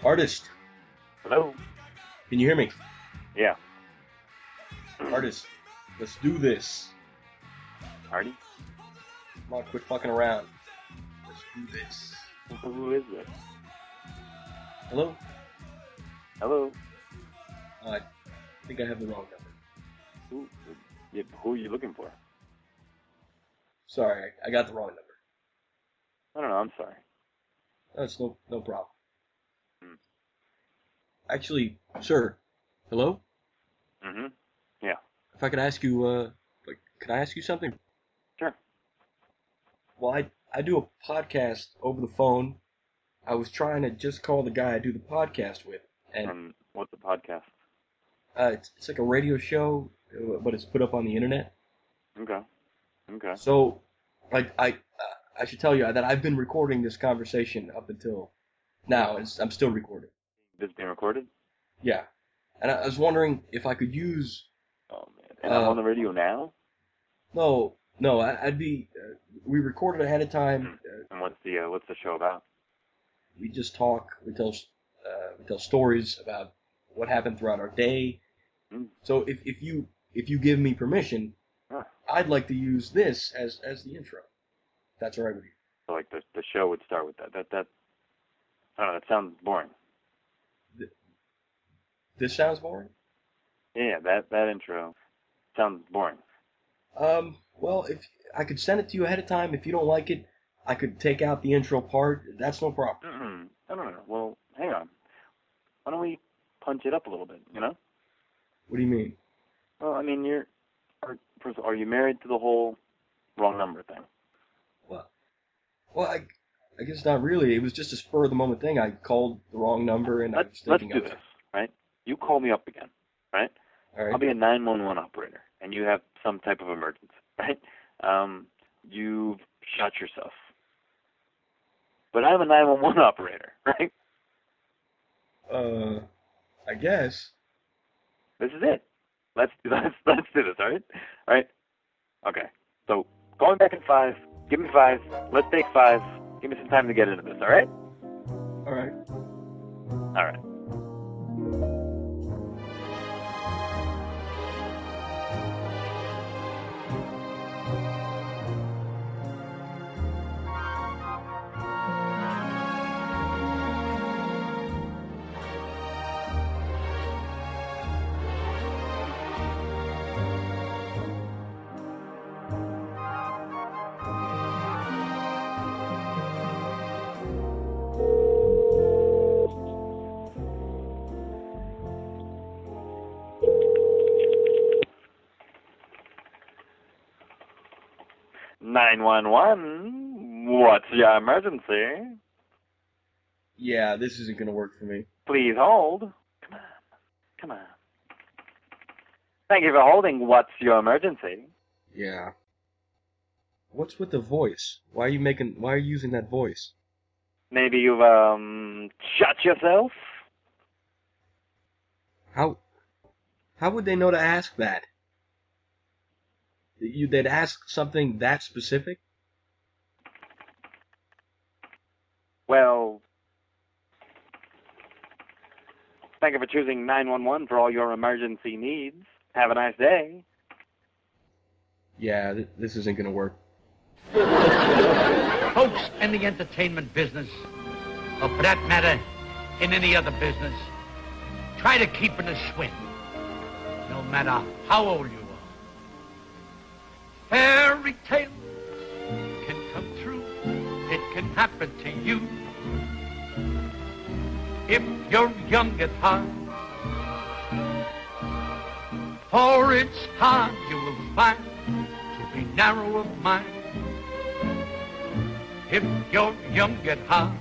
Artist, Hello? can you hear me? Yeah. Artist, let's do this. Artie? Come on, quit fucking around. Let's do this. Who is this? Hello? Hello? I think I have the wrong number. Who are you looking for? Sorry, I got the wrong number. I don't know, I'm sorry. That's no problem. Hmm. Actually, sir, hello? Mm-hmm. Yeah. If I could ask you, could I ask you something? Sure. Well, I do a podcast over the phone. I was trying to just call the guy I do the podcast with, and What's the podcast? it's like a radio show, but it's put up on the internet. Okay. So, like, I should tell you that I've been recording this conversation up until now. I'm still recording. This being recorded? Yeah. And I was wondering if I could use... Oh, man. And I'm on the radio now? No, I'd be... we recorded ahead of time. And what's the show about? We just talk. We tell stories about what happened throughout our day. Mm. So if you give me permission, I'd like to use this as the intro. That's all right with you. So, like, the show would start with that. I don't know, that sounds boring. This sounds boring? Yeah, that intro sounds boring. Well, if I could send it to you ahead of time, if you don't like it, I could take out the intro part. That's no problem. I don't know. Well, hang on. Why don't we punch it up a little bit, you know? What do you mean? Well, I mean, first of all, are you married to the whole wrong number thing? Well, I guess not really. It was just a spur of the moment thing. I called the wrong number and I was thinking let's do this, right? You call me up again, right? All right. I'll be a 911 operator, and you have some type of emergency, right? You've shot yourself. But I'm a 911 operator, right? I guess. This is it. Let's do this, all right? All right? Okay. So, going back in 5, give me 5, let's take 5, give me some time to get into this, all right? All right. All right. "911, what's your emergency? Yeah, this isn't gonna work for me. Please hold." Come on. "Thank you for holding. What's your emergency?" Yeah. What's with the voice? Why are you using that voice? "Maybe you've, shot yourself?" How would they know to ask that? They'd ask something that specific? Well, thank you for choosing 911 for all your emergency needs. Have a nice day. Yeah, this isn't gonna work. Folks in the entertainment business, or for that matter, in any other business, try to keep in the swing, no matter how old you are. Fairy tale can come true, it can happen to you. If you're young at heart, for it's hard you will find to be narrow of mind. If you're young at heart,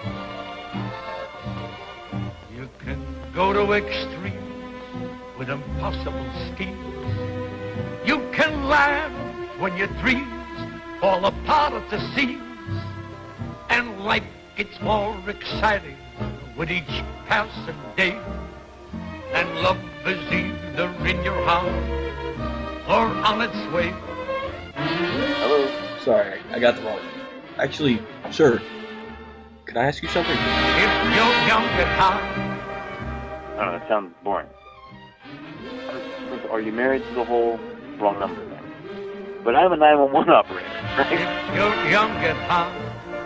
you can go to extremes with impossible schemes. You can laugh when your dreams fall apart at the seams, and life gets more exciting with each passing day. And love is either in your heart or on its way. Hello? Sorry, I got the wrong one. Actually, sir, Can I ask you something? If you're young at heart. I don't know, that sounds boring. Are you married to the whole wrong number thing? But I'm a 911 operator, right? If you're young at heart.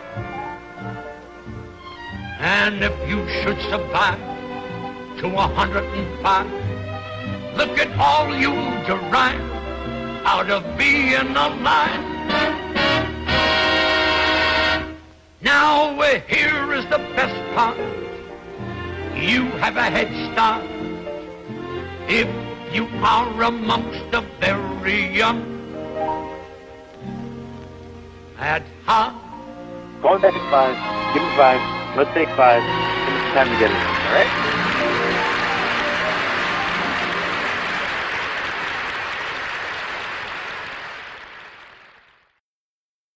And if you should survive to 105, look at all you derive out of being alive. Now here is the best part. You have a head start if you are amongst the very young at heart. Going back at 5, give me 5, let's take 5, give me some time to get it, all right?